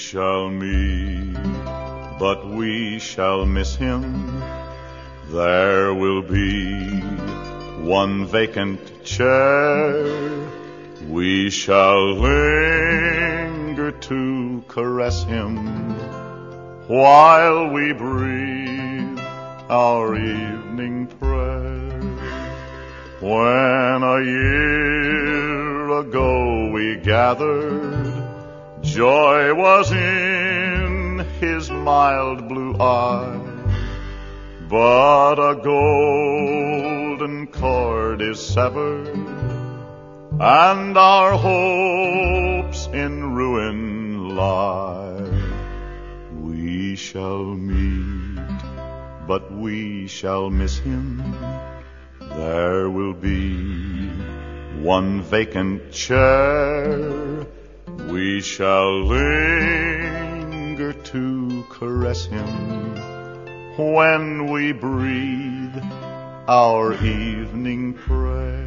shall meet, but we shall miss him. There will be one vacant chair. We shall linger to caress him while we breathe our evening prayer. When a year ago we gathered, joy was in his mild blue eye, but a golden cord is severed, and our hopes in ruin lie. We shall meet, but we shall miss him. There will be one vacant chair. We shall linger to caress him when we breathe our evening prayer.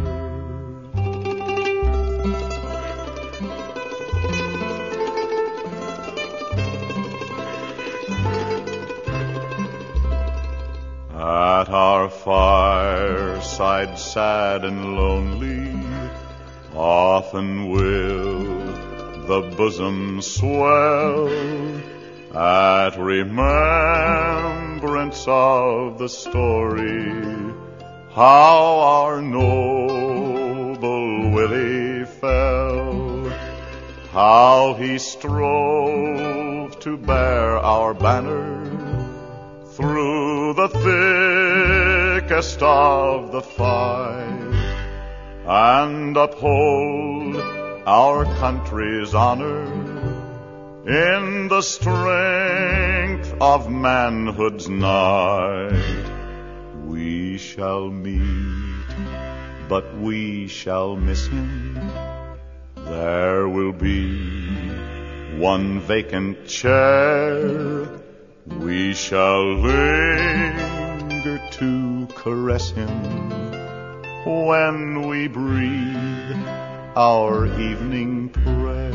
At our fireside, sad and lonely, often will the bosom swell at remembrance of the story, how our noble Willie fell, how he strove to bear our banner through the thickest of the fight, and uphold our country's honor in the strength of manhood's night. We shall meet, but we shall miss him. There will be one vacant chair. We shall linger to caress him when we breathe our evening prayer.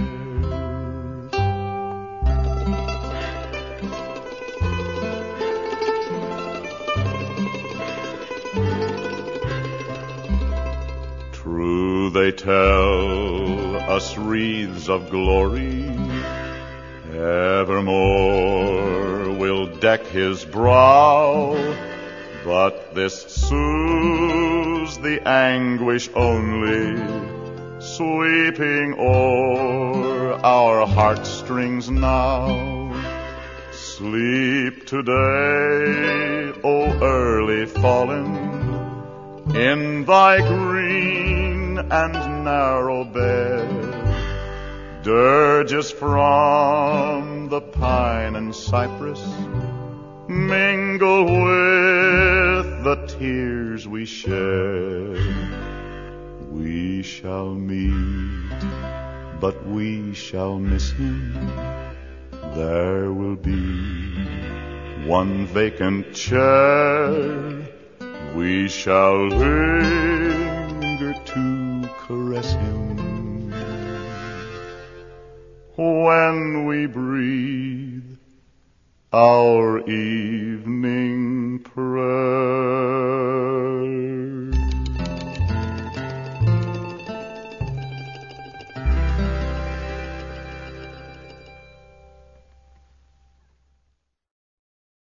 True, they tell us wreaths of glory evermore will deck his brow, but this soothes the anguish only, sweeping o'er our heartstrings now. Sleep today, O early fallen, in thy green and narrow bed. Dirges from the pine and cypress mingle with the tears we shed. We shall meet, but we shall miss him. There will be one vacant chair. We shall linger to caress him when we breathe our evening